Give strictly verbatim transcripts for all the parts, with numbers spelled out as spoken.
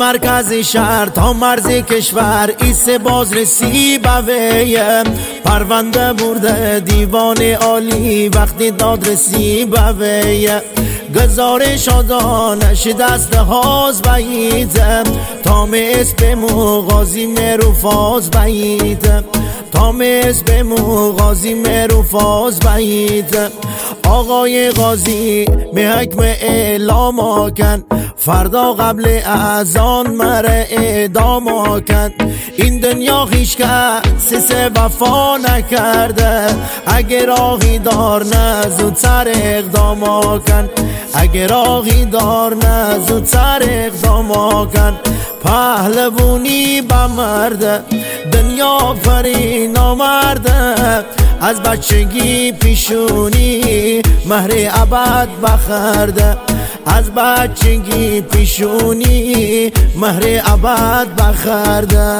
مرکز شهر تا مرز کشور ایسه بازرسی بویه، پرونده برده دیوان عالی وقتی دادرسی بویه. گزارش آدانش دست هاز بییده، تا میس به مغازی مرو فاز بییده، تا میس به مغازی مرو فاز بییده. آقای غازی به حکم اعلام آکن، فردا قبل اذان مره اعدام آکن. این دنیا هیچ کسی سه وفا نکرده، اگه راهی دار نه زودتر اقدام آکن، اگه راهی دار نه زودتر اقدام آکن. پهلوونی بمرده، دنیا پری نامرده، از بچگی پیشونی مهر ابد بخرده، از بچگی پیشونی مهر ابد بخرده.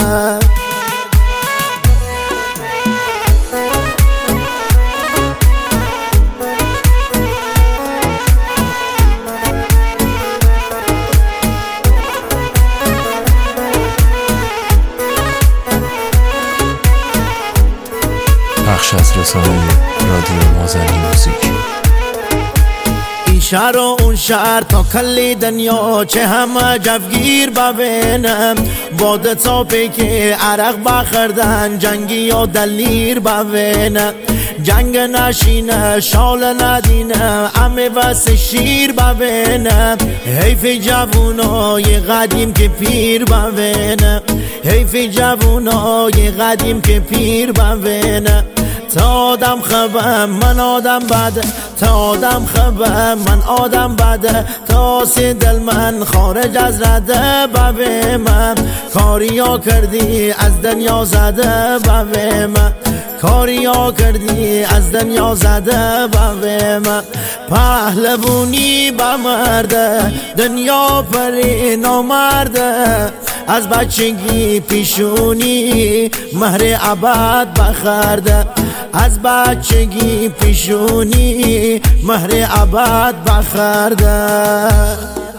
بخش از رسانه رادیو مازنی موزیک. این شهر و اون شهر تا کلی دنیا چه همه جوگیر ببینم، باده تا پیک عرق بخردن جنگی یا دلیر ببینم. جنگ نشینه شال ندینه امه وس شیر ببینم. حیف جوونای قدیم که پیر ببینم، حیف جوونای قدیم که پیر ببینم. تا آدم خبم من آدم بده، تا آدم خبم من آدم بده، تا سی دل من خارج از رده ببه من. کاریا کردی از دنیا زده ببه من، کاریا کردی از دنیا زده ببه من. پهلوونی بمرده، دنیا پری نامرده، از بچگی پیشونی مهر ابد بخرده، از بچگی پیشونی مهر ابد بخرده.